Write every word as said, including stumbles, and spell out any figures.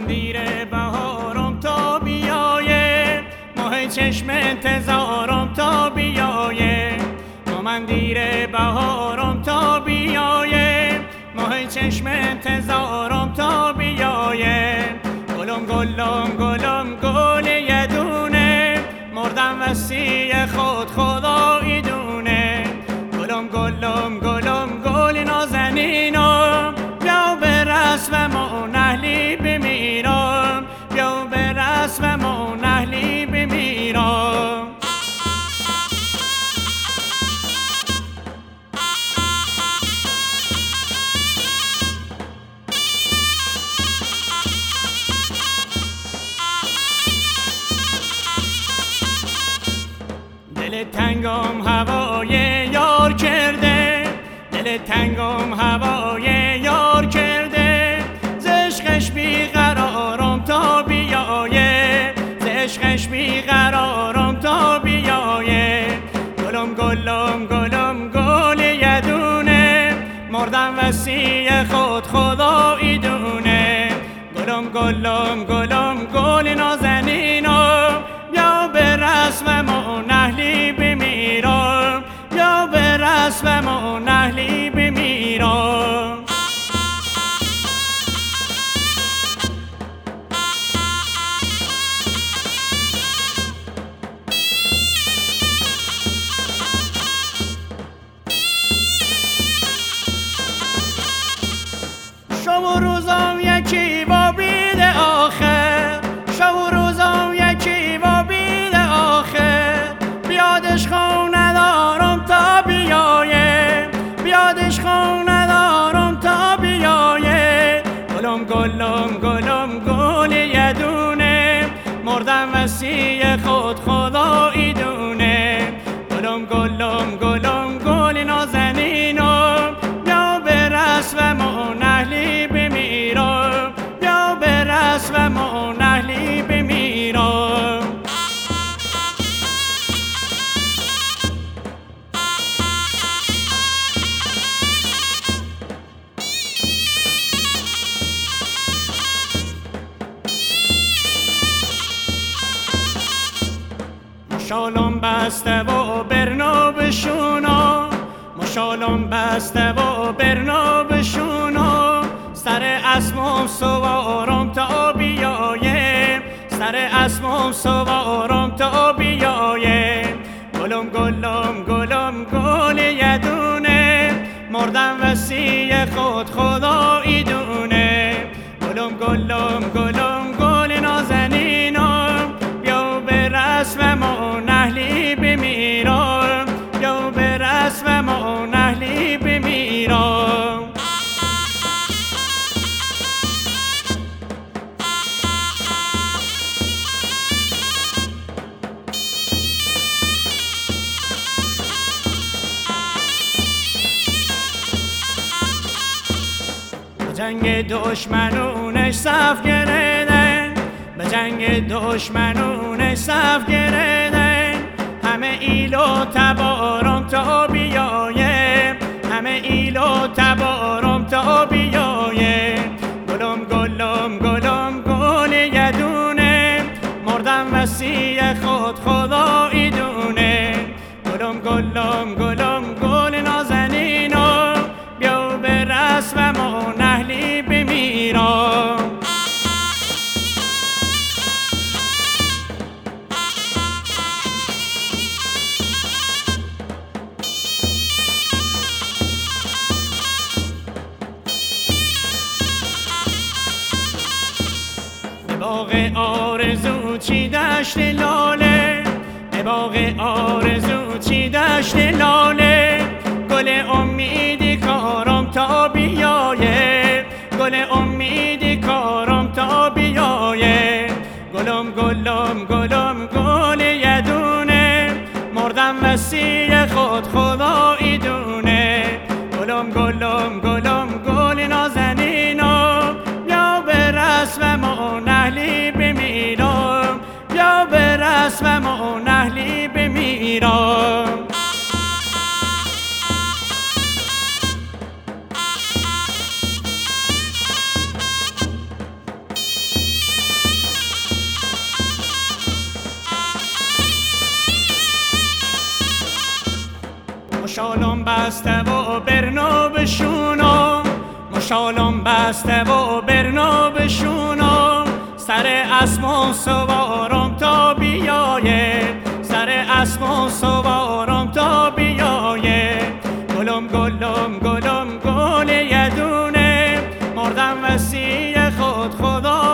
دیر بهارم تا بیایه، ماه چشم انتظارم تا بیایه. من دیر بهارم تا بیایه، ماه چشم انتظارم تا بیایه. گلم گلم گلم گل یدونه، مردم وسیع خود خدایی دونه. گلم گلم گلم گل نازنینم، بیا به رسممون اهلی بمیرم، بیا به رسممون اهلی بمیرم. دل تنگم هوای یار کرده، دل تنگم هوای یار کرده. ز عشقش بیقرارم تا بیایه، ز عشقش بیقرارم تا بیایه. گلم گلم گلم گل یدونه، مردم وسیع خود خدایی دونه. گلم گلم گلم گل نازنینم، بیا به رسممون اهلی بمیرم، بیا به رسممون اهلی بمیرم. شب و روزم یکی با بید آخر، شب و روزم یکی با بید آخر. بیادش خون ندارم تا بیایه، بیادش خون ندارم تا بیایه. گلم گلم گلم گل یدونه، مردم وسیع خود خدایی دونه. گلم گلم گلم گل نازنینم، بیا به رسممون اهلی بمیرم، بیا به رسممون اهلی بمیرم. مشالم بسته و برنا بشونا، مشالم بسته و برنا بشونا. سر اسبم سوارم تا بیایه، سر اسبم سوارم تا بیایه. گلم گلم گلم گل یدونه، مردم وسیع خود خدایی دونه. گلم گلم گلم گل نازنینم، بیا به رسممون اهلی بمیرم، بیا به رسممون اهلی بمیرم. به جنگ دشمنونش صف گردن، به جنگ دشمنونش صف گردن. همه ایل و تبارم تا بیایه، همه ایل و تبارم تا بیایه. گلم گلم گلم گل یدونه، مردم وسیع خود خدایی دونه. گلم گلم گلم گل نازنینم، بیا به رسممون اهلی بمیرم. به باغ آرزو چی دشت لاله، به باغ آرزو چی دشت لاله. گل امیدی کارم تا بیایه، گل امیدی کارم تا بیایه. گلم گلم گلم گل یدونه، مردم وسیع خود خدایی دونه. گلم گلم گلم گل نازنینم، بیا به رسممون اهلی بمیرم، بیا به رسممون اهلی بمیرم. مشالم بسته و برنو بشونم، مشالم بسته و برنو بشونم، سر اسم سوارم تا بیاید، سر اسم سوارم تا بیاید. گلم گلم گلم گل یدونه، مردم وسیع خود خدا